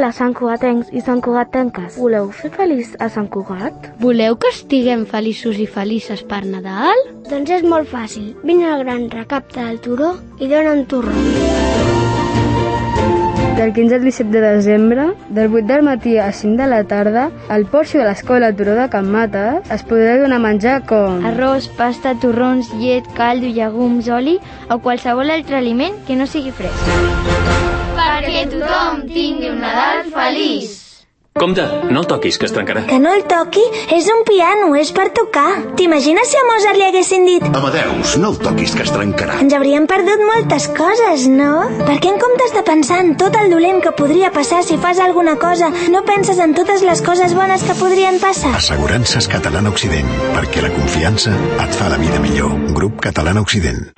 Hola, santcugatencs i santcugatenques. Voleu fer feliç a Sant Cugat? Voleu que estiguem feliços i felices per Nadal? Doncs és molt fàcil. Vine al gran recapte del turó i dona'm torró. Del 15 al 17 de desembre, del 8 del matí a 5 de la tarda, al porxo de l'escola Turó de Can Mates es podrà donar menjar com arròs, pasta, torrons, llet, caldo, llegums, oli o qualsevol altre aliment que no sigui fresc. Perquè tothom tingui un Nadal feliç. Compte, no el toquis, que es trencarà. Que no el toqui? És un piano, és per tocar. T'imagines si a Mozart li haguessin dit Amadeus, no el toquis, que es trencarà? Ens hauríem perdut moltes coses, no? Per què en comptes de pensar en tot el dolent que podria passar si fas alguna cosa, no penses en totes les coses bones que podrien passar? Assegurances Catalana Occident, perquè la confiança et fa la vida millor. Grup Catalana Occident.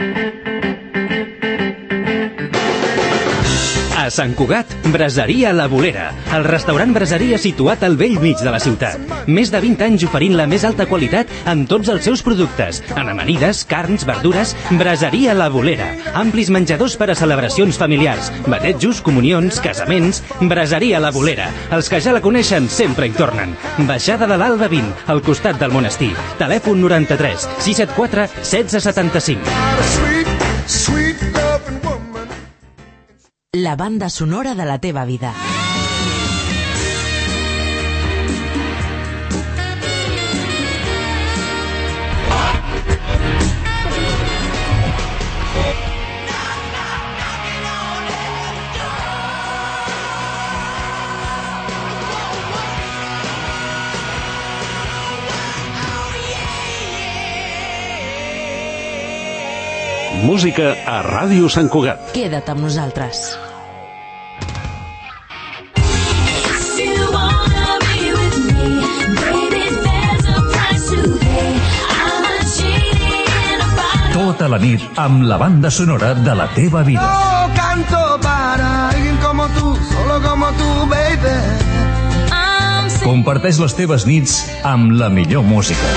A Sant Cugat, Braseria La Bolera, el restaurant braseria situat al bell mig de la ciutat. Més de 20 anys oferint la més alta qualitat en tots els seus productes. En amanides, carns, verdures, Braseria La Bolera. Amplis menjadors per a celebracions familiars, batejos, comunions, casaments. Braseria La Bolera. Els que ja la coneixen sempre hi tornen. Baixada de l'Alba 20, al costat del monestir. Telèfon 93 674 1675. La banda sonora de la teva vida. Música a Ràdio Sant Cugat. Queda't amb nosaltres. Tota la nit amb la banda sonora de la teva vida. No canto para alguien como tú, solo como tú, baby. Comparteix les teves nits amb la millor música.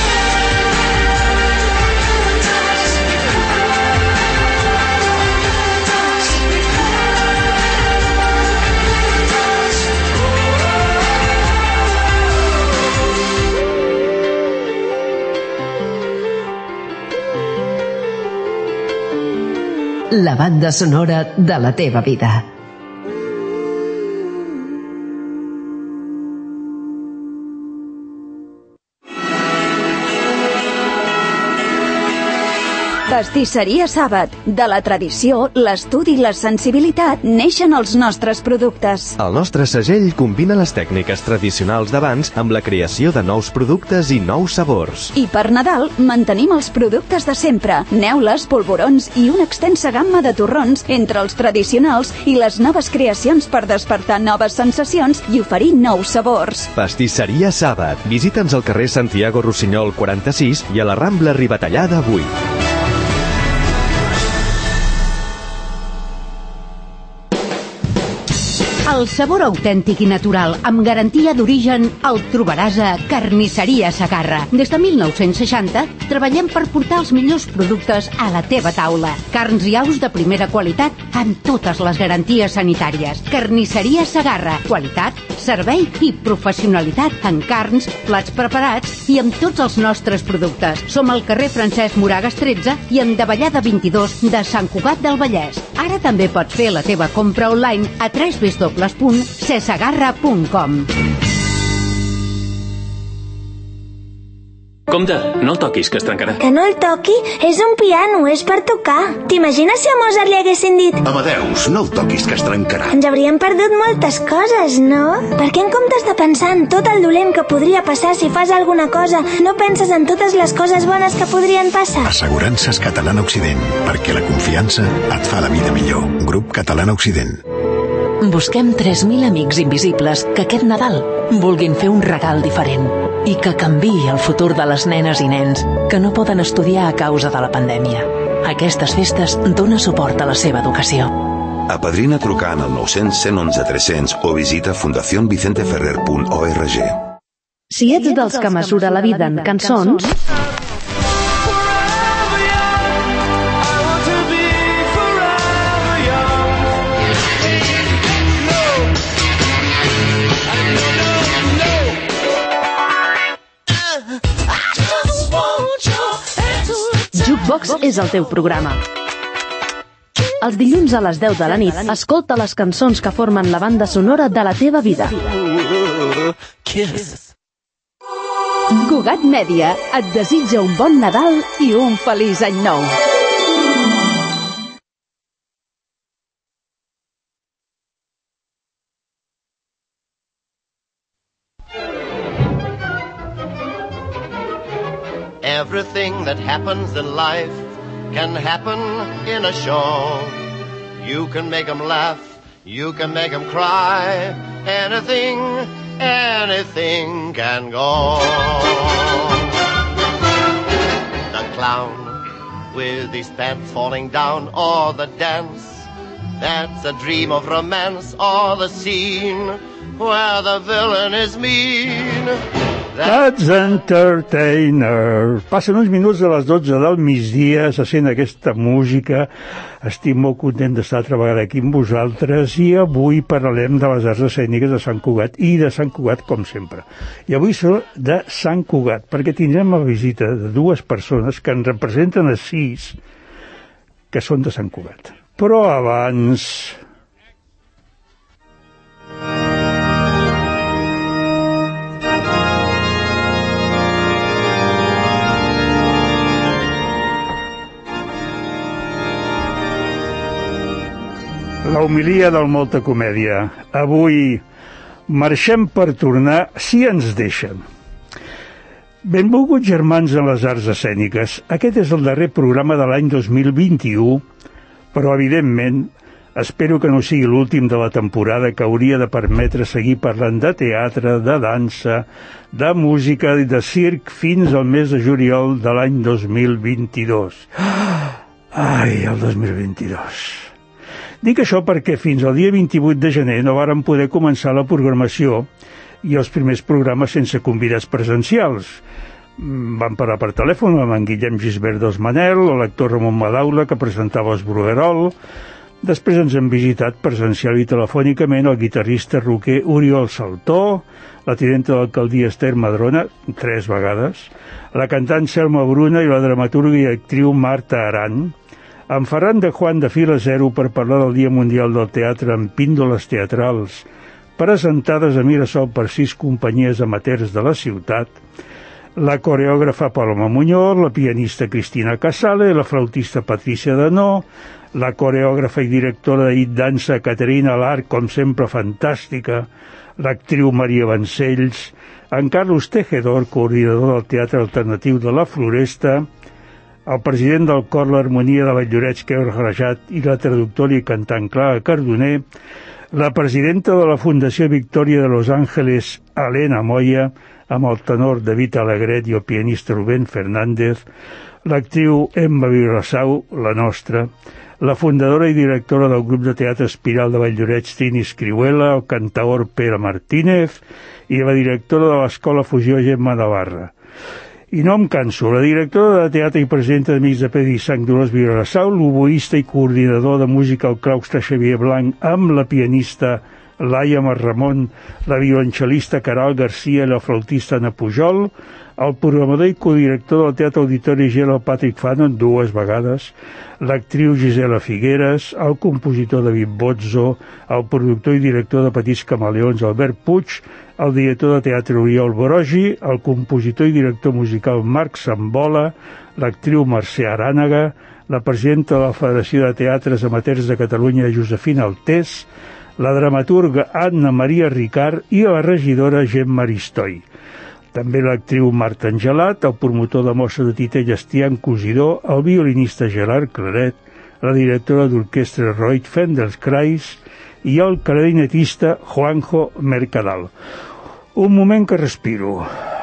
La banda sonora de la teva vida. Pastisseria Sàbat. De la tradició, l'estudi i la sensibilitat neixen els nostres productes. El nostre segell combina les tècniques tradicionals d'abans amb la creació de nous productes i nous sabors. I per Nadal mantenim els productes de sempre, neules, polvorons i una extensa gamma de torrons entre els tradicionals i les noves creacions per despertar noves sensacions i oferir nous sabors. Pastisseria Sàbat. Visita'ns al carrer Santiago Rossinyol 46 i a la Rambla Ribatallada 8. El sabor autèntic i natural, amb garantia d'origen, el trobaràs a Carnisseria Segarra. Des de 1960 treballem per portar els millors productes a la teva taula. Carns i aus de primera qualitat amb totes les garanties sanitàries. Carnisseria Segarra. Qualitat, servei i professionalitat en carns, plats preparats i amb tots els nostres productes. Som al carrer Francesc Moragas 13 i en Davallada 22 de Sant Cugat del Vallès. Ara també pots fer la teva compra online a www.cesegarra.com. Compte, no el toquis, que es trencarà. Que no el toqui? És un piano, és per tocar. T'imagines si a Mozart li haguessin dit Amadeus, no el toquis, que es trencarà? Ens hauríem perdut moltes coses, no? Per què en comptes de pensar en tot el dolent que podria passar si fas alguna cosa, no penses en totes les coses bones que podrien passar? Assegurances Catalana Occident, perquè la confiança et fa la vida millor. Grup Catalana Occident. Busquem 3.000 amics invisibles que aquest Nadal vulguin fer un regal diferent i que canviï el futur de les nenes i nens que no poden estudiar a causa de la pandèmia. Aquestes festes dona suport a la seva educació. Apadrina trucant al 900 111 300 o visita fundacionvicenteferrer.org. Si ets dels que mesura la vida en cançons, Vox és el teu programa. Els dilluns a les 10 de la nit, escolta les cançons que formen la banda sonora de la teva vida. Cugat Mèdia et desitja un bon Nadal i un feliç any nou. Everything that happens in life can happen in a show. You can make them laugh, you can make them cry. Anything can go. The clown with his pants falling down, or the dance that's a dream of romance, or the scene where the villain is mean. That's Entertainer. Passen uns minuts de les 12 del migdia, se sent aquesta música. Estic molt content d'estar altra vegada aquí amb vosaltres i avui parlarem de les arts escèniques de Sant Cugat i de Sant Cugat com sempre. I avui són de Sant Cugat, perquè tindrem la visita de dues persones que en representen a 6 que són de Sant Cugat. Però abans... La homilia del Molta Comèdia. Avui marxem per tornar, si ens deixen. Benvolguts germans en les arts escèniques. Aquest és el darrer programa de l'any 2021, però evidentment espero que no sigui l'últim de la temporada, que hauria de permetre seguir parlant de teatre, de dansa, de música i de circ fins al mes de juliol de l'any 2022. Ai, el 2022... Dic això perquè fins al dia 28 de gener no vàrem poder començar la programació i els primers programes sense convidats presencials. Vam parlar per telèfon amb en Guillem Gisbert dels Manel, l'actor Ramon Madaula, que presentava els Bruguerol. Després ens han visitat presencial i telefònicament el guitarrista roquer Oriol Saltó, la tinenta de l'alcaldia Esther Madrona, 3 vegades, la cantant Selma Bruna i la dramaturga i actriu Marta Aran, en Ferran de Juan de Fila Zero per parlar del Dia Mundial del Teatre amb píndoles teatrals presentades a Mirasol per 6 companyies amateurs de la ciutat, la coreògrafa Paloma Muñoz, la pianista Cristina Casale, la flautista Patricia Danó, la coreògrafa i directora de dansa Caterina Larc, com sempre fantàstica, l'actriu Maria Vancells, en Carlos Tejedor, coordinador del Teatre Alternatiu de la Floresta, el president del Cor l'Harmonia de Valldoreix, Queur Rajat, i la traductora i cantant Clara Cardoner, la presidenta de la Fundació Victòria de Los Ángeles, Helena Moya, amb el tenor David Alegret i el pianista Rubén Fernández, l'actriu Emma Vilassau, la nostra, la fundadora i directora del grup de teatre Espiral de Valldoreix, Trini Escrihuela, el cantaor Pere Martínez i la directora de l'Escola Fusió, Gemma Navarra. I no em canso, la directora de teatre i presidenta d'Amics de Pedra i Sang, Dolors Vilassau, l'oboista i coordinador de música al claustre Xavier Blanc, amb la pianista Laia Marramon, la violoncel·lista Caral Garcia i la flautista Ana Pujol, el programador i codirector del Teatre Auditori Gela Patrick Fanon, 2 vegades, l'actriu Gisela Figueres, el compositor David Bozzo, el productor i director de Petits Camaleons Albert Puig, el director de teatre Oriol Borogi, el compositor i director musical Marc Sambola, l'actriu Mercè Arànega, la presidenta de la Federació de Teatres Amateurs de Catalunya Josefina Altés, la dramaturga Anna Maria Ricard i la regidora Gemma Aristoi. També l'actriu Marta Angelat, el promotor de Mossa de Titella Estián Cosidor, el violinista Gerard Claret, la directora d'orquestra Roy Feldenkrais i el clarinetista Juanjo Mercadal. Un moment que respiro.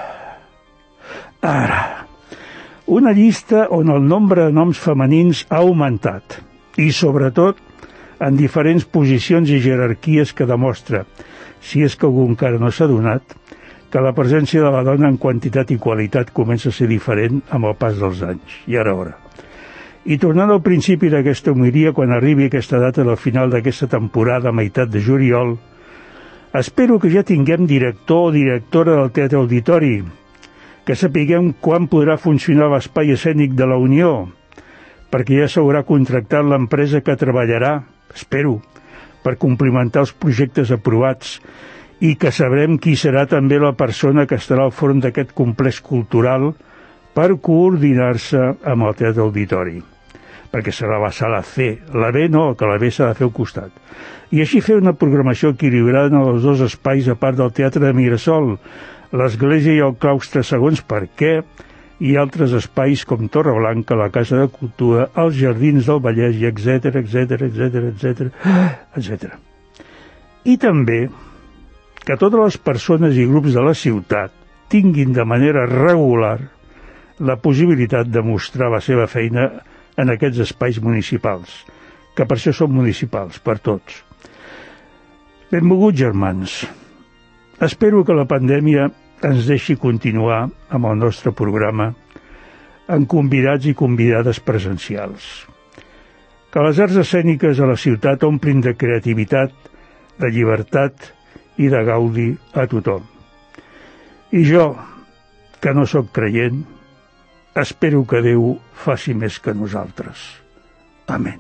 Ara, una llista on el nombre de noms femenins ha augmentat i, sobretot, en diferents posicions i jerarquies que demostra, si és que algú encara no s'ha adonat, que la presència de la dona en quantitat i qualitat comença a ser diferent amb el pas dels anys. I ara hora. I tornant al principi d'aquesta homilia, quan arribi aquesta data del final d'aquesta temporada a meitat de juliol, espero que ja tinguem director o directora del Teatre Auditori, que sapiguem quan podrà funcionar l'espai escènic de la Unió, perquè ja s'haurà contractat l'empresa que treballarà, espero, per complimentar els projectes aprovats i que sabrem qui serà també la persona que estarà al front d'aquest complex cultural per coordinar-se amb el Teatre Auditori, perquè serà la sala C. La B no, que la B s'ha de fer al costat. I així fer una programació equilibrada en els dos espais a part del Teatre de Mirasol, l'Església i el Claustre segons per què, i altres espais com Torreblanca, la Casa de Cultura, els Jardins del Vallès, i etc, etc, etc, etc, etc. I també que totes les persones i grups de la ciutat tinguin de manera regular la possibilitat de mostrar la seva feina en aquests espais municipals, que per això són municipals, per tots. Benvolguts germans, espero que la pandèmia ens deixi continuar amb el nostre programa amb convidats i convidades presencials. Que les arts escèniques a la ciutat omplin de creativitat, de llibertat i de gaudi a tothom. I jo, que no sóc creient, espero que Déu faci més que nosaltres. Amén.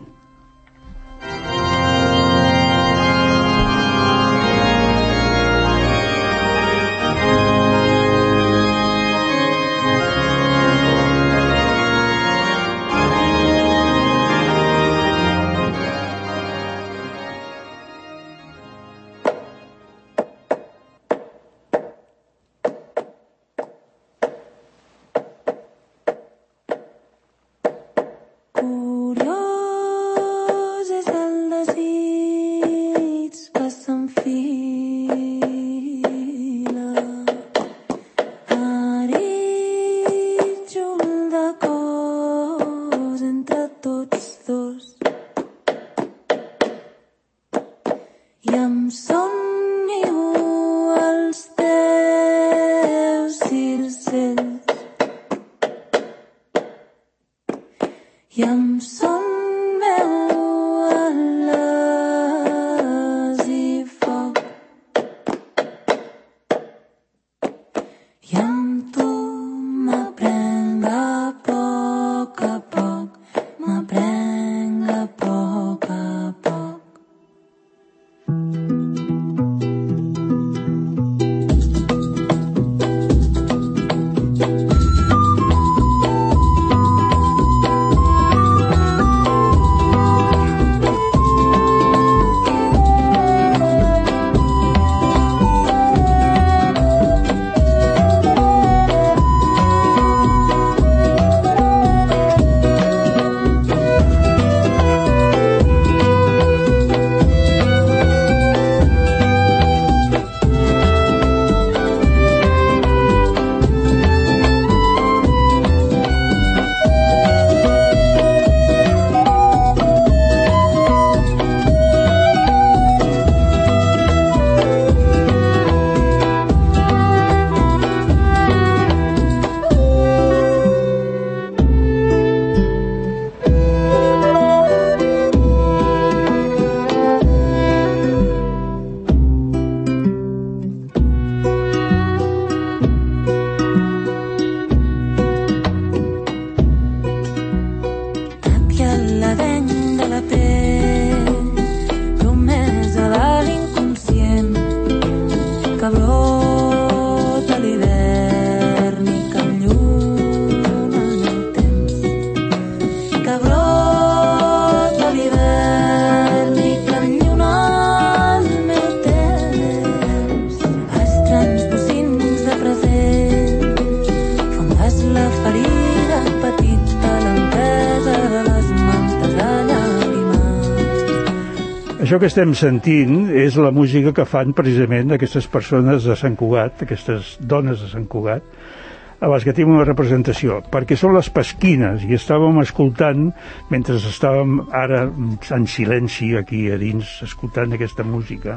Això que estem sentint és la música que fan precisament aquestes persones de Sant Cugat, aquestes dones de Sant Cugat, a les que tinc una representació, perquè són les Pasquines, i estàvem escoltant, mentre estàvem ara en silenci aquí a dins, escoltant aquesta música,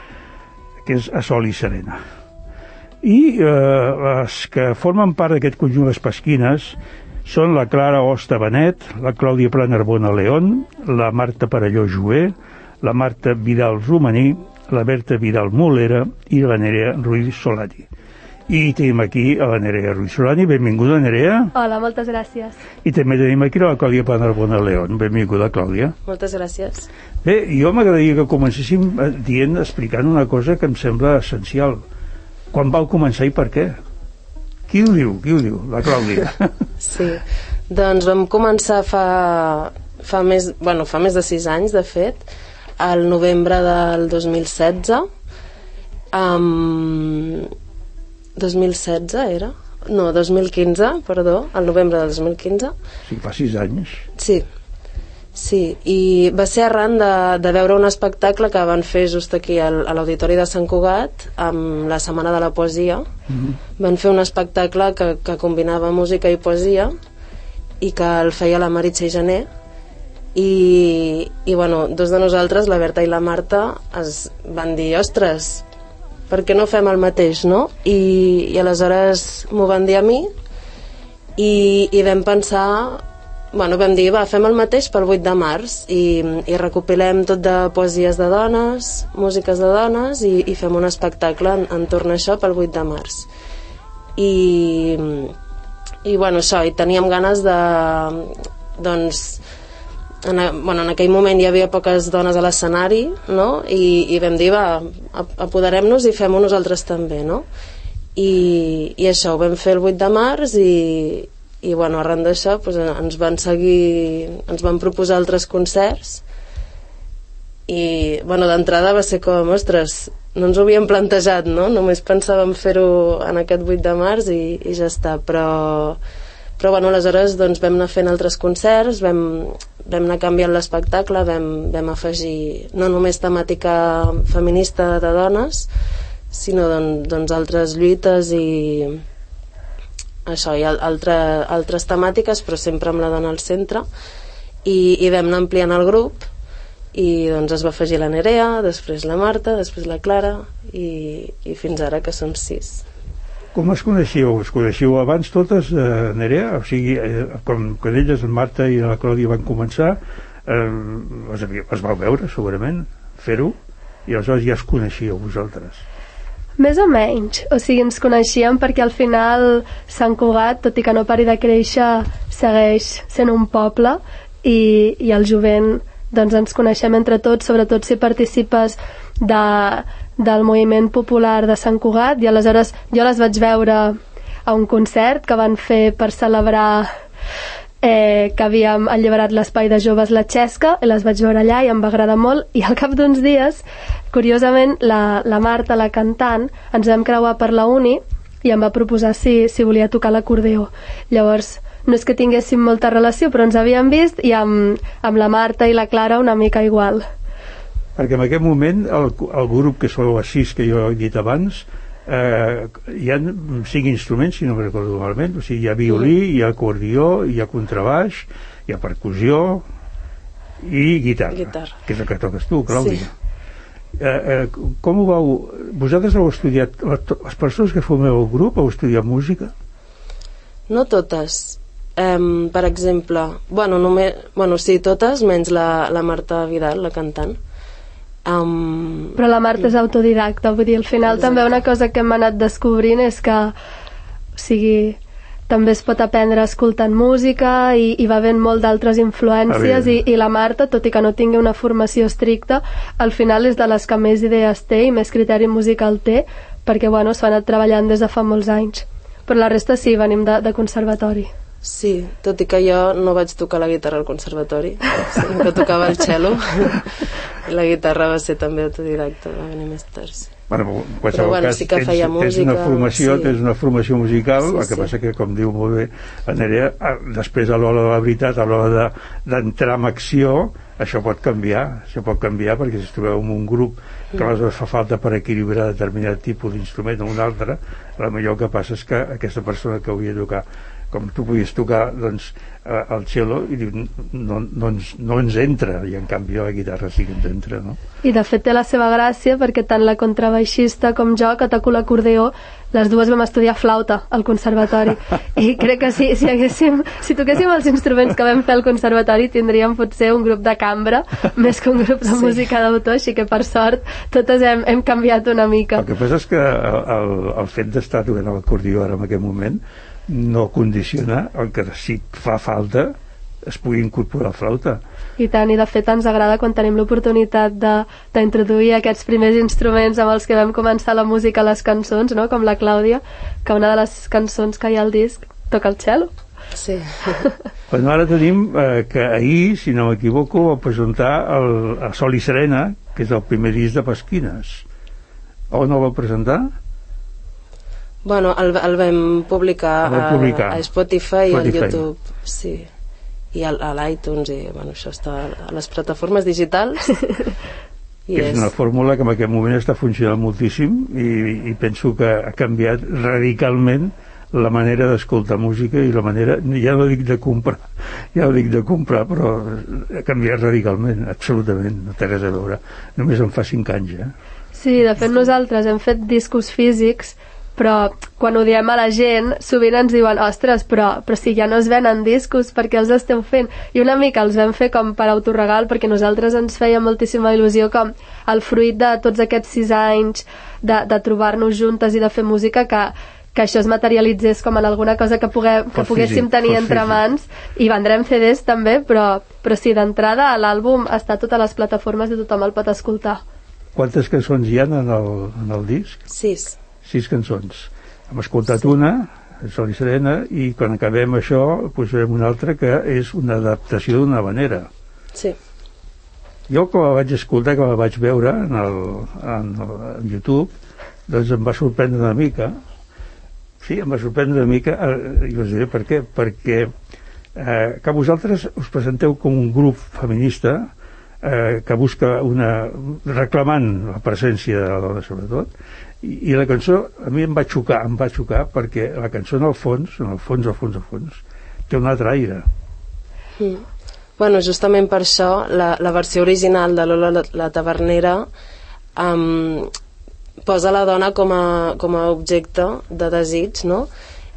que és A Sol i Serena. I les que formen part d'aquest conjunt de Pasquines són la Clara Osta Benet, la Clàudia Planarbona León, la Marta Parelló Joé, la Marta Vidal Romaní, la Berta Vidal Molera i la Nerea Ruiz Solari. I tenim aquí a la Nerea Ruiz Solani. Benvinguda, Nerea. Hola, moltes gràcies. I també tenim aquí la Clàudia Panarbona León. Benvinguda, Clàudia. Moltes gràcies. Bé, jo m'agradaria que comencéssim explicant una cosa que em sembla essencial. Quan vau començar i per què? Qui ho diu? La Clàudia. Sí, doncs vam començar fa més de 6 anys, de fet, al novembre del 2016. 2016 era? No, 2015, perdó, al novembre del 2015. Sí, fa 6 anys. Sí, i va ser arran de veure un espectacle que van fer just aquí a l'Auditori de Sant Cugat amb la Setmana de la Poesia. Van fer un espectacle que combinava música i poesia i que el feia la Meritxell Jané i bueno, dos de nosaltres, la Berta i la Marta, es van dir, ostres, per què no fem el mateix, no? I aleshores m'ho van dir a mi i vam pensar, vam dir, fem el mateix pel 8 de març i recopilem tot de poesies de dones, músiques de dones i fem un espectacle entorn a això pel 8 de març. I això, i teníem ganes de, doncs, en aquell moment hi havia poques dones a l'escenari, no? I vam dir, apoderem-nos i fem-ho nosaltres també, no? I això, ho vam fer el 8 de març i arran d'això ens van proposar altres concerts i d'entrada va ser com, ostres, no ens ho havíem plantejat, no? Només pensàvem fer-ho en aquest 8 de març i ja està, però aleshores vam anar fent altres concerts, vam anar canviant l'espectacle, vam afegir no només temàtica feminista de dones, sinó altres lluites i això, i altres temàtiques, però sempre amb la dona al centre, i vam anar ampliant el grup i es va afegir la Nerea, després la Marta, després la Clara i fins ara que som 6. Com es coneixíeu? Es coneixíeu abans totes, Nerea? O sigui, com que elles, la Marta i la Clàudia van començar, es vau veure, segurament, fer-ho, i aleshores ja es coneixíeu vosaltres. Més o menys, o sigui, ens coneixíem perquè al final Sant Cugat, tot i que no pari de créixer, segueix sent un poble i el jovent ens coneixem entre tots, sobretot si participes del moviment popular de Sant Cugat, i aleshores jo les vaig veure a un concert que van fer per celebrar que havíem alliberat l'espai de joves La Xesca, i les vaig veure allà i em va agradar molt, i al cap d'uns dies, curiosament, la Marta, la cantant, ens vam creuar per la uni i em va proposar si volia tocar l'acordeó. Llavors, no és que tinguéssim molta relació, però ens havíem vist i amb la Marta i la Clara una mica igual. Perquè en aquest moment el grup, que sou les 6 que jo he dit abans, hi ha 5 instruments, si no me recordo malament, o sigui, hi ha violí, hi ha acordió, hi ha contrabaix, hi ha percussió i guitarra. Que és el que toques tu, Clàudia. Com ho vau... Vosaltres heu estudiat, les persones que formeu el grup, heu estudiat música? No totes. Per exemple, sí, totes, menys la Marta Vidal, la cantant. Però la Marta és autodidacta, vull dir, al final també una cosa que hem anat descobrint és que, o sigui, també es pot aprendre escoltant música i va havent molt d'altres influències i la Marta, tot i que no tingui una formació estricta, al final és de les que més idees té i més criteri musical té, perquè s'ho ha anat treballant des de fa molts anys. Però la resta sí, venim de conservatori. Sí, tot i que jo no vaig tocar la guitarra al conservatori, que tocava el cello, i la guitarra va ser també autodidacta, va venir més tard. Però cas, sí que feia música, tens una formació musical, el que passa que, com diu molt bé la Nerea, després a l'hora de la veritat, a l'hora d'entrar en acció, això pot canviar perquè si trobeu en un grup que aleshores fa falta per equilibrar determinat tipus d'instrument o un altre, el millor que passa és que aquesta persona que hauria de tocar, com tu podies tocar el cello, i diu, no ens entra, i en canvi la guitarra sí que ens entra, no? I de fet té la seva gràcia perquè tant la contrabaixista com jo, que toco l'acordeó, les dues vam estudiar flauta al conservatori i crec que si toquéssim els instruments que vam fer al conservatori tindríem potser un grup de cambra més que un grup de música d'autor, així que per sort totes hem canviat una mica. El que passa és que el fet d'estar tocant l'acordió ara en aquest moment no condiciona el que si fa falta es pugui incorporar flauta. I tant, i de fet ens agrada quan tenim l'oportunitat d'introduir aquests primers instruments amb els que vam començar la música a les cançons, no? Com la Clàudia, que una de les cançons que hi ha al disc toca el cello. Sí. Bueno, ara tenim que ahir, si no m'equivoco, va presentar el Sol i Serena, que és el primer disc de Pasquines. On el va presentar? Bueno, el vam publicar a Spotify i al YouTube, sí. I a l'iTunes, i bueno, això està a les plataformes digitals. I és una fórmula que en aquest moment està funcionant moltíssim i penso que ha canviat radicalment la manera d'escoltar música i la manera, ja no dic de comprar, però ha canviat radicalment, absolutament, no té res a veure. Només en fa 5 anys, Sí, de fet nosaltres hem fet discos físics, però quan ho diem a la gent sovint ens diuen, ostres, però si ja no es venen discos, per què els esteu fent? I una mica els vam fer com per autoregal, perquè nosaltres ens feia moltíssima il·lusió com el fruit de tots aquests 6 anys de trobar-nos juntes i de fer música, que això es materialitzés com en alguna cosa que poguéssim tenir entre mans, i vendrem CDs també, però sí, d'entrada l'àlbum està a totes les plataformes i tothom el pot escoltar. Quantes cançons hi ha en el disc? 6 cançons. Hem escoltat una, Sol i Serena, i quan acabem això posarem una altra que és una adaptació d'una habanera. Sí. Jo quan la vaig escoltar, quan la vaig veure en YouTube, doncs em va sorprendre una mica. Sí, em va sorprendre una mica, i us diré per què. Perquè que vosaltres us presenteu com un grup feminista que busca reclamant la presència de la dona sobretot, i la cançó a mi em va xocar perquè la cançó en el fons té un altre aire. Bueno, justament per això la versió original de Lola la Tavernera posa la dona com a objecte de desig, no?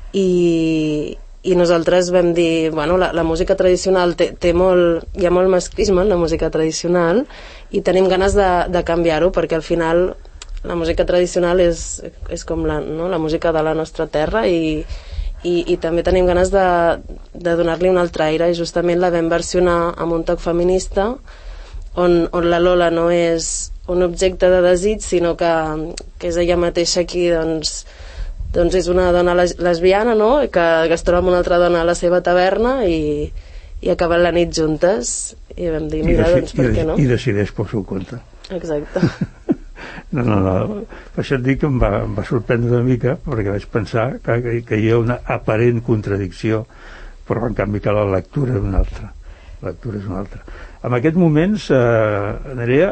I nosaltres vam dir, bueno, la música tradicional hi ha molt masclisme en la música tradicional i tenim ganes de canviar-ho, perquè al final la música tradicional és com la música de la nostra terra i també tenim ganes de donar-li un altre aire, i justament la vam versionar amb un toc feminista on la Lola no és un objecte de desig, sinó que és ella mateixa qui doncs és una dona lesbiana, no? que es troba amb una altra dona a la seva taverna i acaben la nit juntes, i vam dir, mira, doncs per què no? I decideix pel seu compte. Exacte. No, per això et dic que em va sorprendre una mica, perquè vaig pensar que hi ha una aparent contradicció, però en canvi que la lectura és una altra. En aquests moments, Nerea,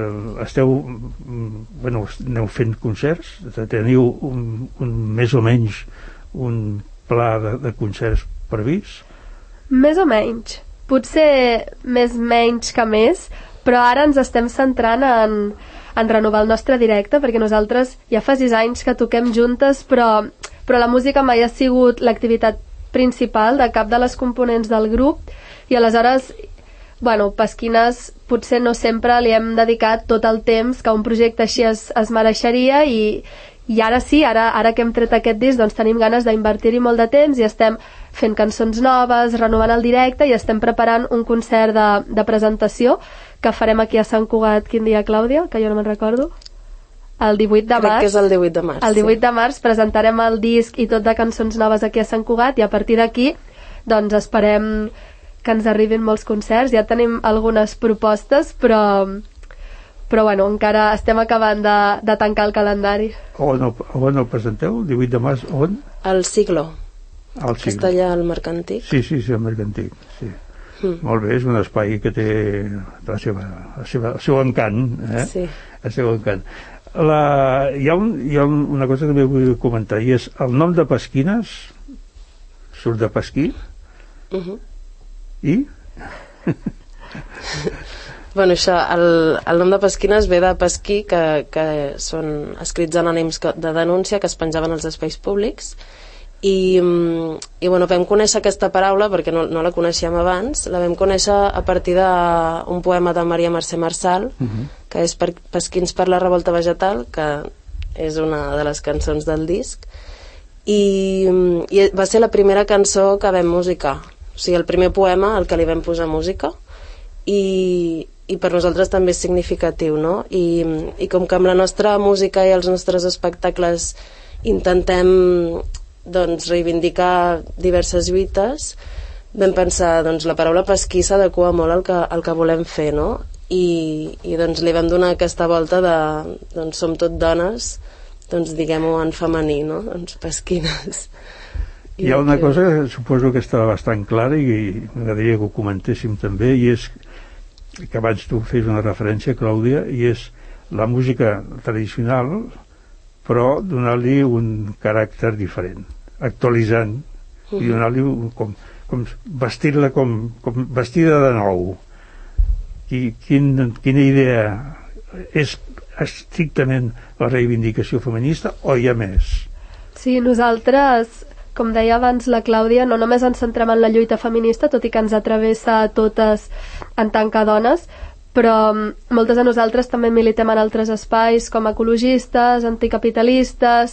aneu fent concerts? Teniu més o menys un pla de concerts previst? Més o menys. Potser menys que més, però ara ens estem centrant en renovar el nostre directe, perquè nosaltres ja fa 6 anys que toquem juntes, però la música mai ha sigut l'activitat principal de cap de les components del grup, i aleshores, Pasquines potser no sempre li hem dedicat tot el temps que un projecte així es mereixeria, i ara sí, ara que hem tret aquest disc, doncs tenim ganes d'invertir-hi molt de temps i estem fent cançons noves, renovant el directe, i estem preparant un concert de presentació que farem aquí a Sant Cugat. Quin dia, Clàudia? Que jo no me'n recordo. El 18 de març. Crec que és el 18 de març. El 18 de març presentarem el disc i tot de cançons noves aquí a Sant Cugat, i a partir d'aquí doncs esperem que ens arribin molts concerts. Ja tenim algunes propostes, però encara estem acabant de tancar el calendari. On el presenteu? El 18 de març, on? Al Siglo. Que està allà al Mercantic. Sí, al Mercantic, sí. Molt bé, és un espai que té el seu encant, Sí. El seu encant. Hi ha una cosa que també vull comentar, i és el nom de Pasquines surt de pasquí. I? Bueno, això, el nom de Pesquines ve de pesquí, que són escrits anònims de denúncia que es penjaven als espais públics, i bueno, vam conèixer aquesta paraula perquè no la coneixíem abans. La vam conèixer a partir d'un poema de Maria Mercè Marçal, que és Pesquins per la revolta vegetal, que és una de les cançons del disc, i va ser la primera cançó que vam musicar, o sigui, el primer poema al que li vam posar música, i per nosaltres també és significatiu, no? I com que amb la nostra música i els nostres espectacles intentem doncs reivindicar diverses lluites, vam pensar, doncs la paraula pesquí s'adequa molt al que volem fer, no? I doncs li vam donar aquesta volta de, doncs som tot dones, doncs diguem-ho en femení, no? Doncs pesquines. Hi ha una cosa que suposo que està bastant clara i m'agradaria que ho comentéssim també, i és que abans tu fes una referència, Clàudia, i és la música tradicional, però donar-li un caràcter diferent, actualitzant, i donar-li com vestir-la com vestida de nou. Quina idea és estrictament la reivindicació feminista o hi ha més? Sí, nosaltres, com deia abans la Clàudia, no només ens centrem en la lluita feminista, tot i que ens atravessa a totes en tant que dones, però moltes de nosaltres també militem en altres espais com ecologistes, anticapitalistes,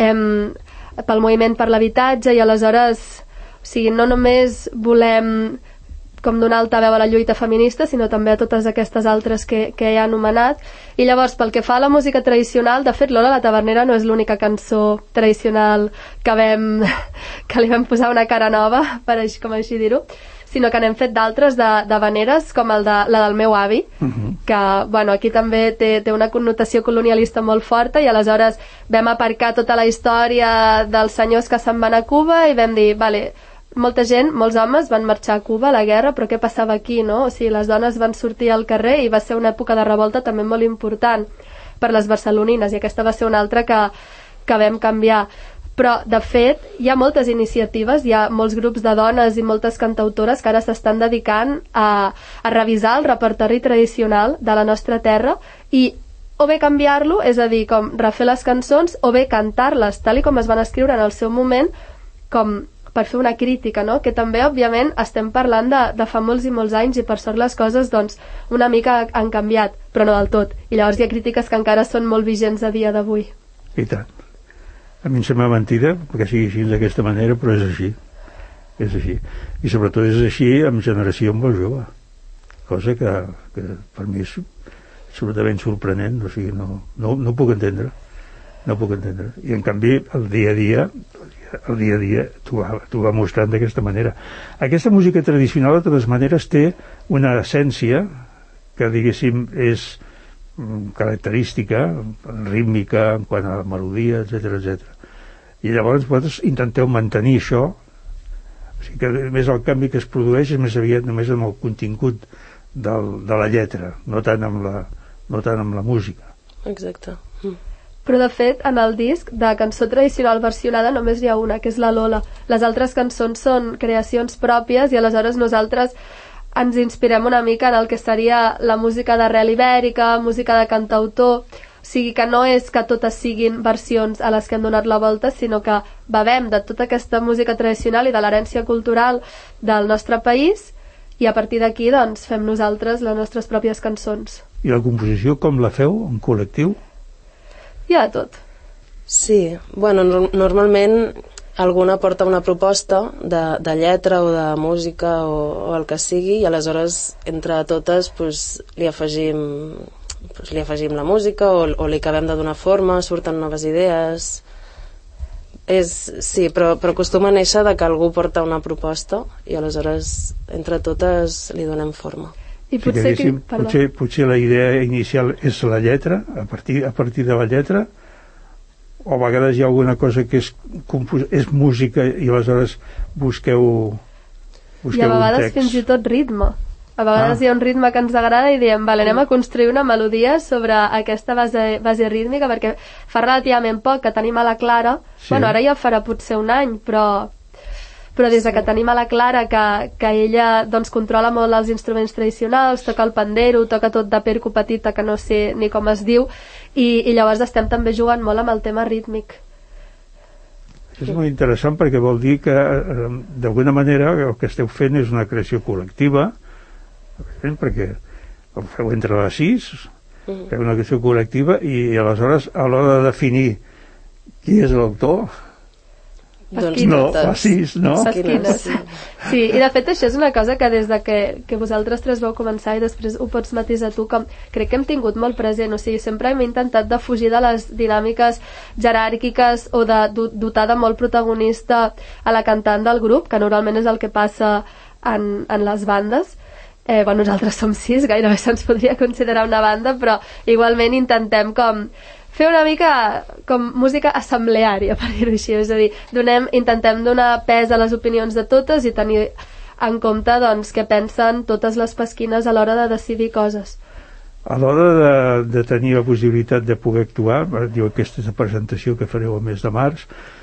pel moviment per l'habitatge, i aleshores, o sigui, no només volem com donar altaveu a la lluita feminista, sinó també a totes aquestes altres que he anomenat. I llavors, pel que fa a la música tradicional, de fet, Lola la Tavernera no és l'única cançó tradicional que li vam posar una cara nova, com així dir-ho, sinó que n'hem fet d'altres de veneres, com la del meu avi, que bueno, aquí també té una connotació colonialista molt forta, i aleshores vam aparcar tota la història dels senyors que se'n van a Cuba i vam dir, vale, molta gent, molts homes van marxar a Cuba a la guerra, però què passava aquí, no? O sigui, les dones van sortir al carrer i va ser una època de revolta també molt important per les barcelonines, i aquesta va ser una altra que vam canviar. Però, de fet, hi ha moltes iniciatives, hi ha molts grups de dones i moltes cantautores que ara s'estan dedicant a revisar el repertori tradicional de la nostra terra i o bé canviar-lo, és a dir, com refer les cançons, o bé cantar-les tal i com es van escriure en el seu moment, com per fer una crítica, no? Que també, òbviament, estem parlant de fa molts i molts anys, i per sort les coses, doncs, una mica han canviat, però no del tot. I llavors hi ha crítiques que encara són molt vigents a dia d'avui. I tant. A mi em sembla mentida que sigui així d'aquesta manera, però és així. És així. I sobretot és així amb generació molt jove. Cosa que per mi és absolutament sorprenent, o sigui, no puc entendre. No puc entendre. I en canvi, el dia a dia t'ho va mostrant d'aquesta manera. Aquesta música tradicional, de totes maneres, té una essència que, diguéssim, és característica, rítmica, en quant a melodia, etc. I llavors vosaltres intenteu mantenir això, o sigui que més el canvi que es produeix és més aviat només amb el contingut de la lletra, no tant amb la música. Exacte. Però de fet, en el disc de cançó tradicional versionada només hi ha una, que és la Lola. Les altres cançons són creacions pròpies, i aleshores nosaltres ens inspirem una mica en el que seria la música d'arrel ibèrica, música de cantautor, o sigui que no és que totes siguin versions a les que hem donat la volta, sinó que bevem de tota aquesta música tradicional i de l'herència cultural del nostre país, i a partir d'aquí doncs fem nosaltres les nostres pròpies cançons. I la composició com la feu en col·lectiu? Hi ha tot. Sí, bueno, normalment alguna porta una proposta de lletra o de música o el que sigui, i aleshores entre totes pues, li afegim la música o li acabem de donar forma, surten noves idees. Sí, però acostuma a néixer de que algú porta una proposta i aleshores entre totes li donem forma. I potser la idea inicial és la lletra, a partir de la lletra, o a vegades hi ha alguna cosa que és música i aleshores busqueu i a vegades text. Fins i tot ritme. A vegades hi ha un ritme que ens agrada i diem, vale, anem a construir una melodia sobre aquesta base rítmica, perquè fa relativament poc que tenim a la Clara, sí. Bueno, ara ja farà potser un any, però però des de que tenim a la Clara, que ella doncs, controla molt els instruments tradicionals, toca el pandero, toca tot de perco petita, que no sé ni com es diu, i llavors estem també jugant molt amb el tema rítmic. És molt interessant perquè vol dir que d'alguna manera el que esteu fent és una creació col·lectiva, perquè ho feu entre les 6, feu una creació col·lectiva, i aleshores a l'hora de definir qui és l'autor, Doncs no, fa 6, no? Pasquines. Sí, i de fet això és una cosa que des de que vosaltres tres vau començar i després ho pots matisar tu, com crec que hem tingut molt present, o sigui, sempre hem intentat de fugir de les dinàmiques jeràrquiques o de dotar de molt protagonista a la cantant del grup, que normalment és el que passa en les bandes. Bueno, nosaltres som 6, gairebé se'ns podria considerar una banda, però igualment intentem com fer una mica com música assembleària, per dir-ho així, és a dir, intentem donar pes a les opinions de totes i tenir en compte doncs, què pensen totes les pasquines a l'hora de decidir coses. A l'hora de tenir la possibilitat de poder actuar, diu aquesta és la presentació que fareu el mes de març,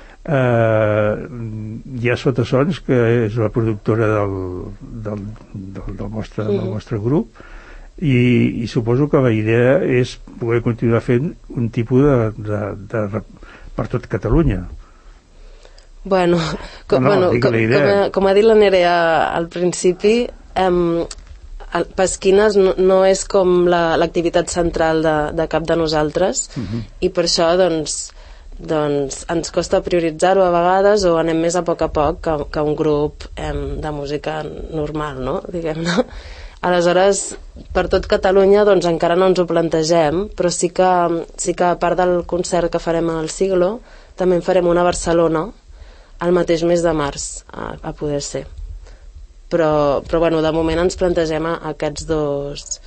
hi ha Sotasons, que és la productora del vostre grup, i suposo que la idea és poder continuar fent un tipus de per tot Catalunya. Bueno, com ha dit la Nerea al principi, Pasquines no és com l'activitat central de cap de nosaltres, i per això doncs ens costa prioritzar-ho a vegades, o anem més a poc que un grup de música normal, no? Diguem-ne. Aleshores, per tot Catalunya doncs encara no ens ho plantegem, però sí que a part del concert que farem al Siglo, també en farem una a Barcelona el mateix mes de març, a poder ser. Però bueno, de moment ens plantegem aquests dos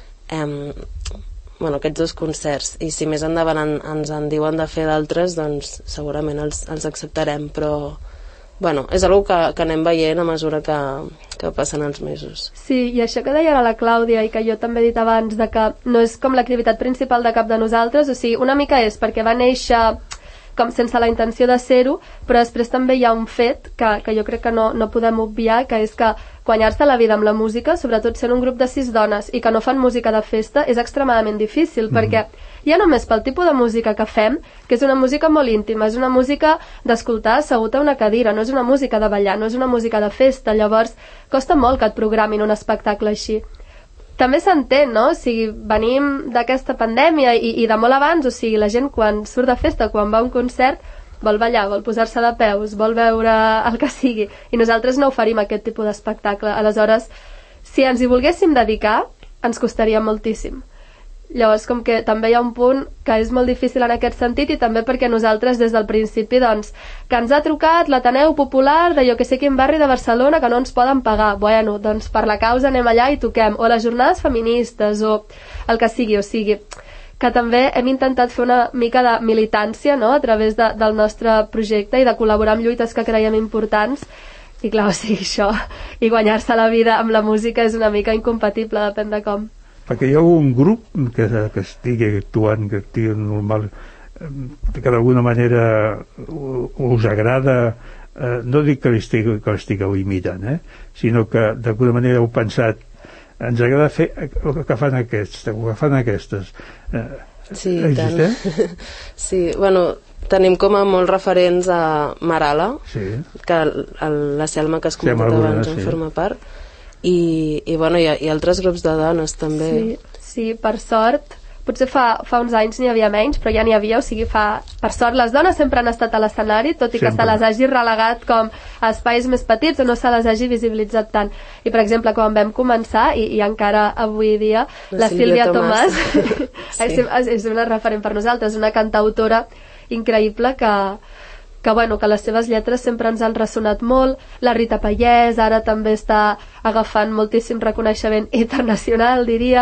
concerts, i si més endavant ens en diuen de fer d'altres, doncs segurament els acceptarem, però bueno, és una cosa que anem veient a mesura que passen els mesos. Sí, i això que deia ara la Clàudia i que jo també he dit abans, de que no és com l'activitat principal de cap de nosaltres, o sigui, una mica és perquè va néixer com sense la intenció de ser-ho, però després també hi ha un fet que jo crec que no podem obviar, que és que guanyar-se la vida amb la música, sobretot sent un grup de 6 dones i que no fan música de festa, és extremadament difícil, perquè ja només pel tipus de música que fem, que és una música molt íntima, és una música d'escoltar assegut a una cadira, no és una música de ballar, no és una música de festa, llavors costa molt que et programin un espectacle així. També s'entén, no? O sigui, venim d'aquesta pandèmia i de molt abans, o sigui, la gent quan surt de festa, quan va a un concert, vol ballar, vol posar-se de peus, vol veure el que sigui, i nosaltres no oferim aquest tipus d'espectacle. Aleshores, si ens hi volguéssim dedicar, ens costaria moltíssim. Llavors, com que també hi ha un punt que és molt difícil en aquest sentit, i també perquè nosaltres des del principi, doncs, que ens ha trucat l'Ateneu Popular de jo que sé quin barri de Barcelona que no ens poden pagar, bueno, doncs per la causa anem allà i toquem, o les jornades feministes, o el que sigui, o sigui, que també hem intentat fer una mica de militància, no?, a través del nostre projecte i de col·laborar amb lluites que creiem importants, i clar, o sigui, això, i guanyar-se la vida amb la música és una mica incompatible, depèn de com. Perquè hi ha un grup que estigui actuant, que estigui normal, que d'alguna manera us agrada, no dic que l'estigueu imitant, sinó que d'alguna manera heu pensat, ens agrada fer el que fan aquests, o que fan aquestes. Sí, tant. Sí, bueno, tenim com a molts referents a Marala, que la Selma que has comentat abans en forma part, i bueno, hi ha altres grups de dones també. Sí, per sort potser fa uns anys n'hi havia menys, però ja n'hi havia, o sigui, per sort les dones sempre han estat a l'escenari, tot i que se les hagi relegat com a espais més petits o no se les hagi visibilitzat tant. I per exemple, quan vam començar, i encara avui dia, la Sílvia Tomàs és una referent per nosaltres, una cantautora increïble que les seves lletres sempre ens han ressonat molt. La Rita Pallès ara també està agafant moltíssim reconeixement internacional, diria,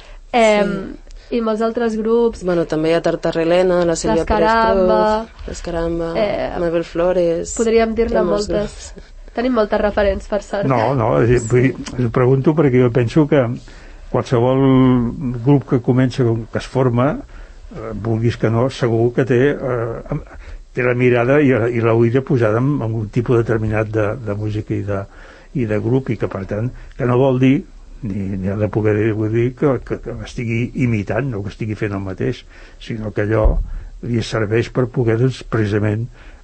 i molts altres grups. Bueno, també hi ha Tartarrelena, la Sílvia Pérez-Cruz, l'Escaramba, Mabel Flores. Podríem dir-ne moltes. Tenim moltes referents, per sort. No, ho pregunto perquè jo penso que qualsevol grup que comença, que es forma, vulguis que no, segur que té té la mirada i l'oïda posada en un tipus determinat de música i de grup, i que per tant que no vol dir ni ha de poder dir que estigui imitant o que estigui fent el mateix, sinó que allò li serveix per poder precisament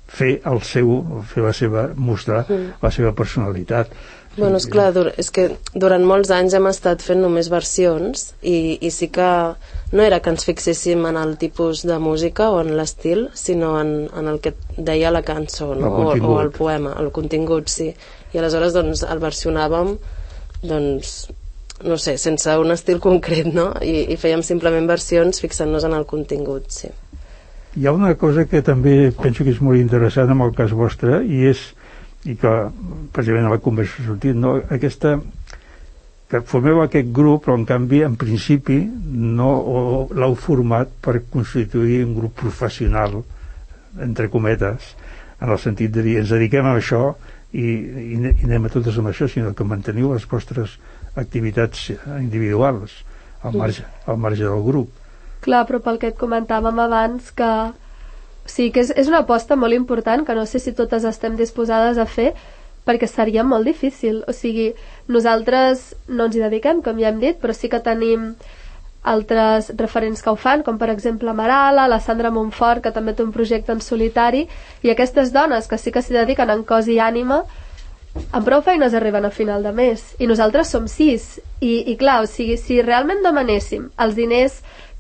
mostrar la seva personalitat. Bueno, esclar, és que durant molts anys hem estat fent només versions i sí que no era que ens fixéssim en el tipus de música o en l'estil, sinó en el que deia la cançó, no? O el poema, el contingut, sí. I aleshores doncs el versionàvem, doncs no sé, sense un estil concret, no? I fèiem simplement versions fixant-nos en el contingut, sí. Hi ha una cosa que també penso que és molt interessant en el cas vostre, i que precisament a la conversa ha sortit, no? Que formeu aquest grup, però en canvi en principi no l'heu format per constituir un grup professional, entre cometes, en el sentit de dir ens dediquem a això i anem a totes amb això, sinó que manteniu les vostres activitats individuals al marge del grup. Clar, però pel que et comentàvem abans, que sí que és una aposta molt important, que no sé si totes estem disposades a fer, perquè seria molt difícil. O sigui, nosaltres no ens hi dediquem, com ja hem dit, però sí que tenim altres referents que ho fan, com per exemple Marala, la Sandra Montfort, que també té un projecte en solitari, i aquestes dones que sí que s'hi dediquen en cos i ànima, amb prou feines arriben a final de mes, i nosaltres som 6, i clar, o sigui, si realment demanéssim els diners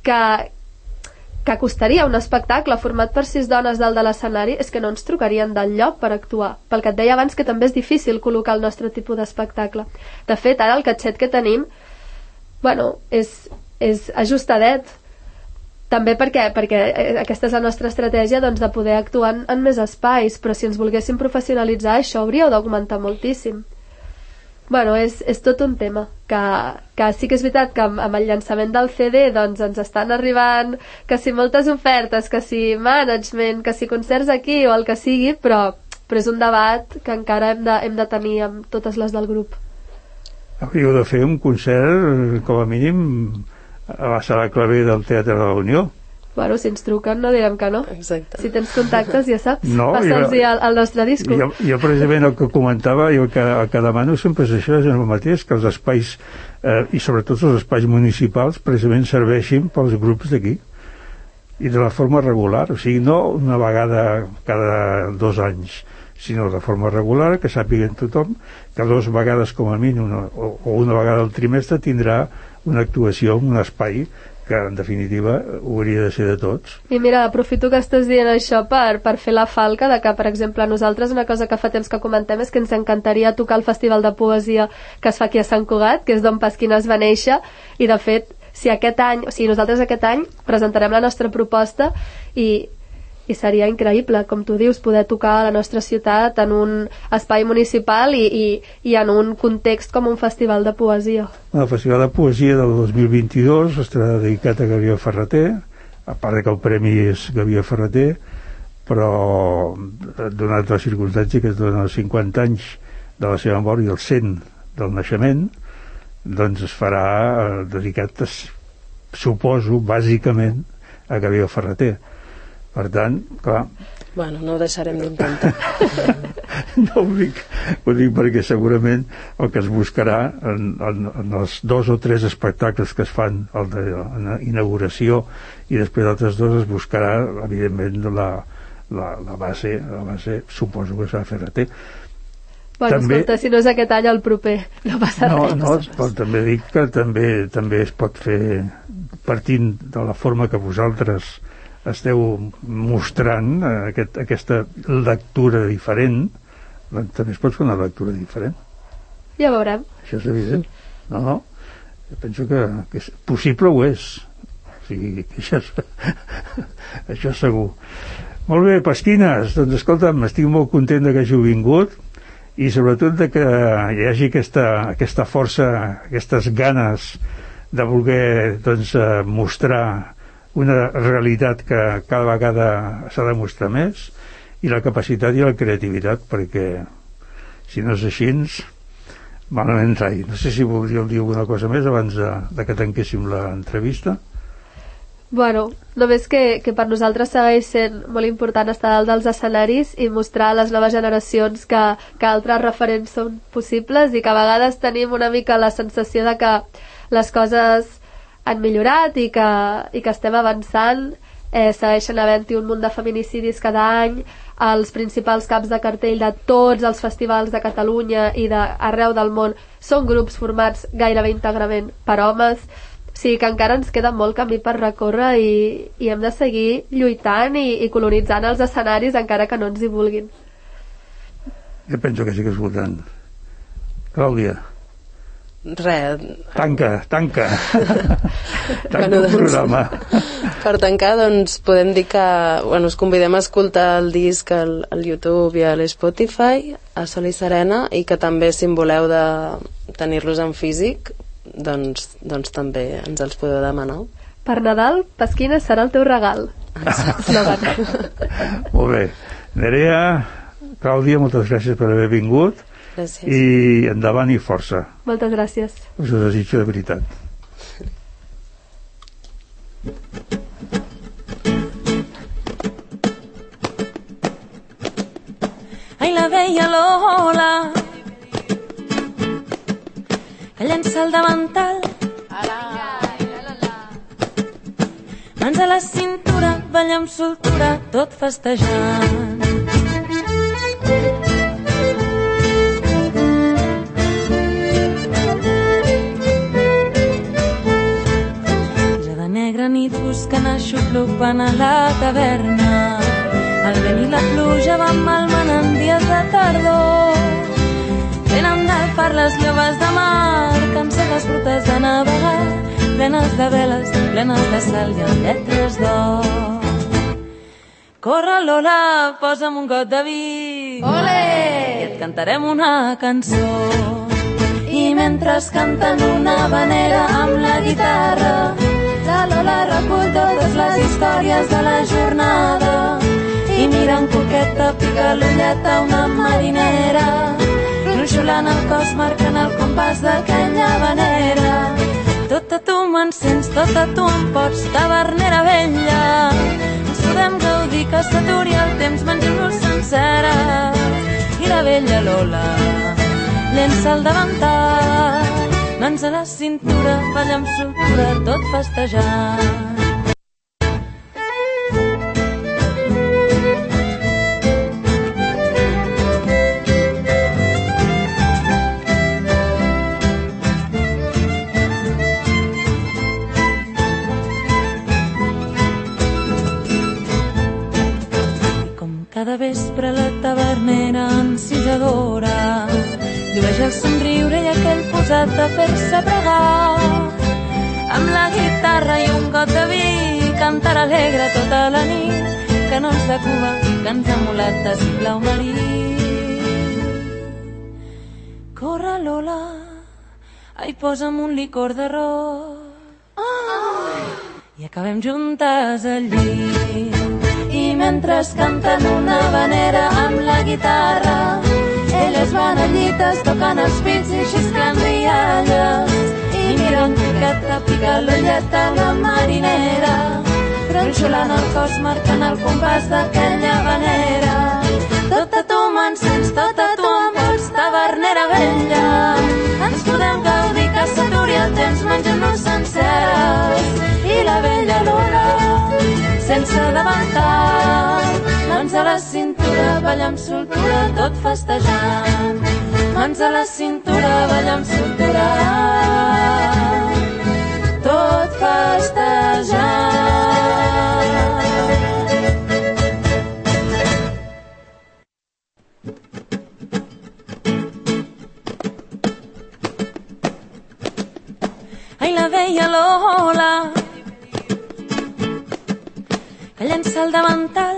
que costaria un espectacle format per 6 dones dalt de l'escenari, és que no ens trucarien del lloc per actuar, pel que et deia abans que també és difícil col·locar el nostre tipus d'espectacle. De fet, ara el catxet que tenim, bueno, és ajustadet, també perquè aquesta és la nostra estratègia, doncs, de poder actuar en més espais, però si ens volguéssim professionalitzar això hauria d'augmentar moltíssim. Bueno, és tot un tema, que sí que és veritat que amb el llançament del CD doncs ens estan arribant que si moltes ofertes, que si management, que si concerts aquí o el que sigui, però és un debat que encara hem de tenir amb totes les del grup. Hauríeu de fer un concert, com a mínim, a la sala clave del Teatre de la Unió. Bueno, si ens truquen no direm que no. Exacte. Si tens contactes ja saps, no, passa'ls-hi al nostre disco. Jo precisament el que comentava i el que demano sempre és això, és el mateix, que els espais i sobretot els espais municipals precisament serveixin pels grups d'aquí, i de la forma regular, o sigui, no una vegada cada 2 anys, sinó de forma regular, que sàpiguen tothom que 2 vegades com a mínim o una vegada al trimestre tindrà una actuació en un espai que en definitiva hauria de ser de tots. I mira, aprofito que estàs dient això per fer la falca de que, per exemple, nosaltres una cosa que fa temps que comentem és que ens encantaria tocar el Festival de Poesia que es fa aquí a Sant Cugat, que és d'on Pasquines va néixer, i de fet, nosaltres aquest any presentarem la nostra proposta i seria increïble, com tu dius, poder tocar a la nostra ciutat en un espai municipal i en un context com un festival de poesia. El Festival de Poesia del 2022 estarà dedicat a Gabriel Ferrater, a part que el premi és Gabriel Ferrater, però donat la circumstància que es donen els 50 anys de la seva mort i els 100 del naixement, doncs es farà dedicat, suposo, bàsicament a Gabriel Ferrater. Per tant, clar... Bueno, no ho deixarem d'intentar. No ho dic perquè segurament el que es buscarà en els 2 o 3 espectacles que es fan, el d'inauguració i després d'altres 2, es buscarà, evidentment, la base, suposo que s'ha de fer a té. Bueno, també, escolta, si no és aquest any, el proper, no passa res. No, però també dic que també es pot fer, partint de la forma que vosaltres esteu mostrant aquesta lectura diferent, també es pot fer una lectura diferent. Ja veurem. Això és evident. No, jo penso que és possible, ho és. O sigui, això segur. Molt bé, Pasquines, doncs escolta'm, estic molt content que hàgiu vingut i sobretot de que hi hagi aquesta força, aquestes ganes de voler doncs, mostrar una realitat que cada vegada s'ha de mostrar més, i la capacitat i la creativitat, perquè si no és així malament rai. No sé si voldríeu dir alguna cosa més abans de que tanquéssim l'entrevista. Bueno, només que per nosaltres segueix sent molt important estar dalt dels escenaris i mostrar a les noves generacions que altres referents són possibles i que a vegades tenim una mica la sensació de que les coses han millorat i que estem avançant. Segueixen havent-hi un munt de feminicidis cada any, els principals caps de cartell de tots els festivals de Catalunya i d'arreu del món són grups formats gairebé íntegrament per homes. O sigui que encara ens queda molt camí per recórrer i hem de seguir lluitant i colonitzant els escenaris encara que no ens hi vulguin. Jo penso que sí que és votant. Clàudia. Res. Tanca Bueno, el programa. Per tancar, doncs, podem dir que us convidem a escoltar el disc al YouTube i a l'Spotify, a Sol i Serena, i que també, si en voleu de tenir-los en físic, doncs també ens els podeu demanar. Per Nadal, Pasquina serà el teu regal. Molt bé. Nerea, Clàudia, moltes gràcies per haver vingut. Gràcies. I endavant i força. Moltes gràcies. Us ho desitjo de veritat. Ai, la veia Lola, que llença el davantal, mans a la cintura, balla amb soltura, tot festejant. Negra nit buscant aixoplucant a la taverna, el vent i la pluja van malmenant dies de tardor. Venen del far les lloves de mar, cansen les brutes de navegar, plenes de veles, plenes de sal i amb lletres d'or. Corre Lola, posa'm un got de vi, olé! I et cantarem una cançó. I mentre canten una habanera amb la guitarra, la Lola recull totes les històries de la jornada i mirant coqueta pica l'ulleta una marinera, gronxolant el cos marcant el compàs d'aquella habanera. Tota tu m'encens, tota tu em pots, tavernera vella. Ens podem gaudir que s'aturi el temps mengem-nos sencera. I la vella Lola llença el davantal, mans a la cintura, balla amb soltura, tot festejant. I com cada vespre la tavernera encisadora llueix el somriure i aquell posat a fer-se pregar. Amb la guitarra i un got de vi, cantar alegre tota la nit, canons de Cuba, cants de mulates i blau marí. Corre Lola, ai posa'm un licor d'arròs, i acabem juntes al llit. I mentre canten una habanera amb la guitarra, elles van a llites tocant els pits i xisclant rialles i mirant coqueta pica l'ulleta la marinera, gronxolant el cos marcant el compàs d'aquella habanera. Tota tu m'encens, tota tu em pots, tavernera vella. Ens podem gaudir que s'aturi el temps mengem-nos senceres. I la vella Lola sense davantal, mans a la cintura, balla amb soltura, tot festejant. Mans a la cintura, balla amb soltura, tot festejant. Ai, la veia Lola, que llença el davantal,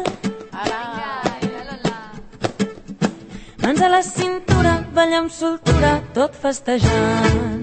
mans a la cintura, balla amb soltura, tot festejant.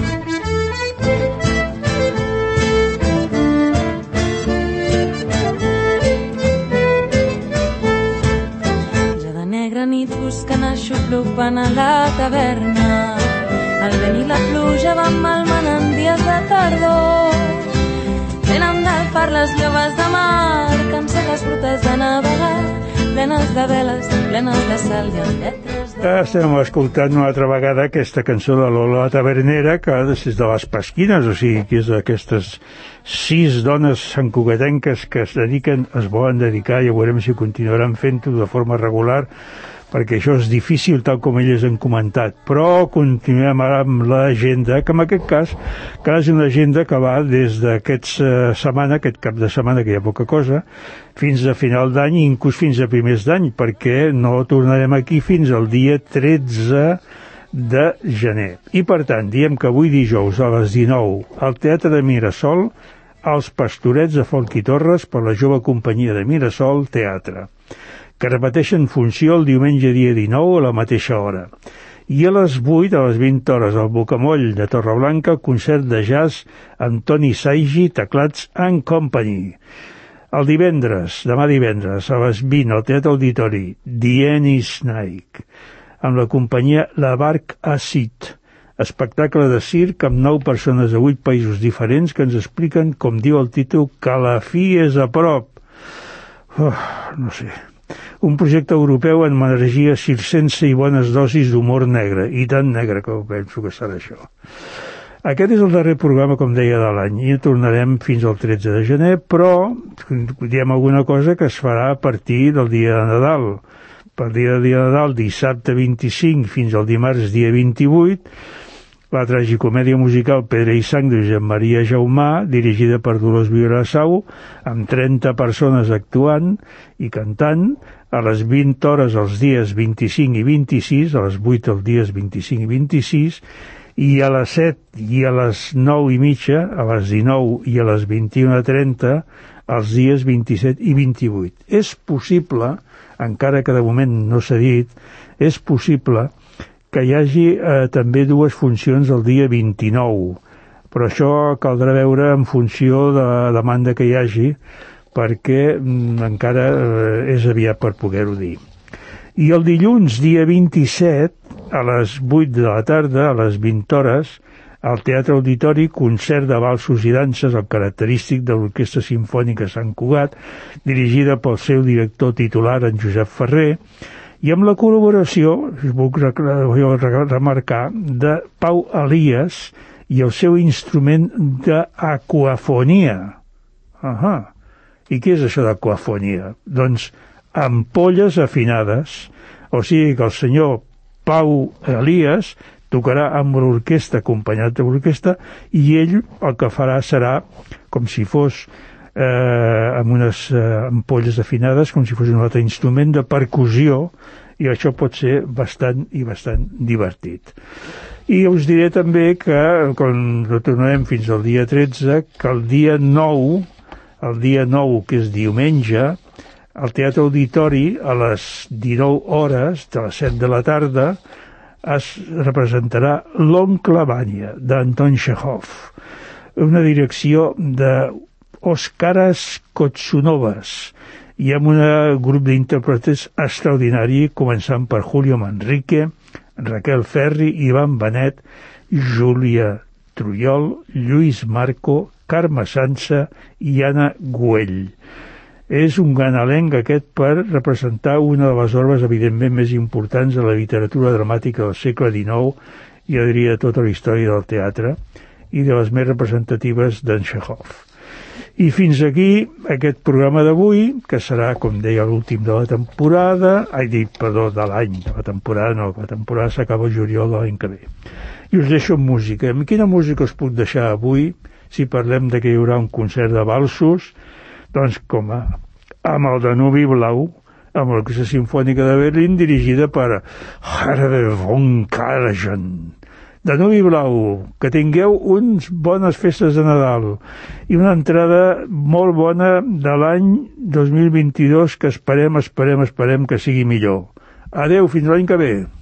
Ja de negra nit buscant aixoplucant a la taverna, el vent i la pluja van malmenant dies de tardor. Venen del far per les lloves de mar, cansegues brutes de navegar, plenes de veles, plenes de sal i amb lletres de... Estem escoltant una altra vegada aquesta cançó de Lola Tavernera, que és de les Pasquines, o sigui, que és d'aquestes 6 dones santcugatenques que es volen dedicar, i ja veurem si continuaran fent-ho de forma regular, perquè això és difícil, tal com elles han comentat. Però continuem ara amb l'agenda, que en aquest cas és una agenda que va des d'aquesta setmana, aquest cap de setmana, que hi ha poca cosa, fins a final d'any i inclús fins a primers d'any, perquè no tornarem aquí fins al dia 13 de gener. I per tant, diem que avui dijous a les 19 al Teatre de Mirasol, Els Pastorets de Folch i Torres per la jove companyia de Mirasol Teatre, que repeteixen funció el diumenge dia 19 a la mateixa hora. I a les 8, a les 20 hores, al Bocamoll de Torreblanca, concert de jazz amb Toni Saigi, teclats and company. El demà divendres, a les 20, al Teatre Auditori, The Annie Snake, amb la companyia La Barque Acid, espectacle de circ amb 9 persones de 8 països diferents que ens expliquen, com diu el títol, que la fi és a prop. No sé... Un projecte europeu amb energia circense i bones dosis d'humor negre, i tan negre que penso que serà això. Aquest és el darrer programa, com deia, de l'any, i tornarem fins al 13 de gener, però diem alguna cosa que es farà a partir del dia de Nadal. Per dia de Nadal, dissabte 25 fins al dimarts dia 28, la tragicomèdia musical Pedra i Sang de Josep Maria Jaumà, dirigida per Dolors Vilassau, amb 30 persones actuant i cantant, a les 20 hores els dies 25 i 26, a les 8 els dies 25 i 26, i a les 7 i a les 9 i mitja, a les 19 i a les 21:30, els dies 27 i 28. És possible, encara que de moment no s'ha dit, és possible que hi hagi també 2 funcions el dia 29, però això caldrà veure en funció de la demanda que hi hagi, perquè encara és aviat per poder-ho dir. I el dilluns, dia 27, a les 8 de la tarda, a les 20 hores, al Teatre Auditori, concert de valsos i danses, el característic de l'Orquestra Simfònica Sant Cugat, dirigida pel seu director titular, en Josep Ferrer, i amb la col·laboració, puc remarcar, de Pau Elias i el seu instrument d'aquafonia. I què és això d'aquafonia? Doncs ampolles afinades, o sigui que el senyor Pau Elias tocarà amb l'orquestra, acompanyat de l'orquestra, i ell el que farà serà com si fos amb unes ampolles afinades, com si fos un altre instrument de percussió, i això pot ser bastant divertit. I us diré també que, quan retornarem fins al dia 13, que el dia 9, que és diumenge, al Teatre Auditori, a les 19 hores, de les 7 de la tarda, es representarà L'Oncle Vanya, d'Anton Chekhov, una direcció de Oskaras Kotsunovas, i amb un grup d'intèrprets extraordinari, començant per Julio Manrique, Raquel Ferri, Ivan Benet, Júlia Trujol, Lluís Marco, Carme Sansa i Anna Güell. És un gran elenc aquest per representar una de les obres evidentment més importants de la literatura dramàtica del segle XIX, i jo diria tota la història del teatre, i de les més representatives d'en Chekhov. I fins aquí aquest programa d'avui, que serà, com deia, l'últim de la temporada, de l'any, de la temporada no, la temporada s'acaba el juliol de l'any que ve. I us deixo amb música. Amb quina música us puc deixar avui, si parlem de que hi haurà un concert de valsos? Doncs amb el Danubi Blau, amb l'Orquestra Simfònica de Berlín, dirigida per Herbert von Karajan. Danubi Blau, que tingueu unes bones festes de Nadal i una entrada molt bona de l'any 2022, que esperem que sigui millor. Adeu, fins l'any que ve.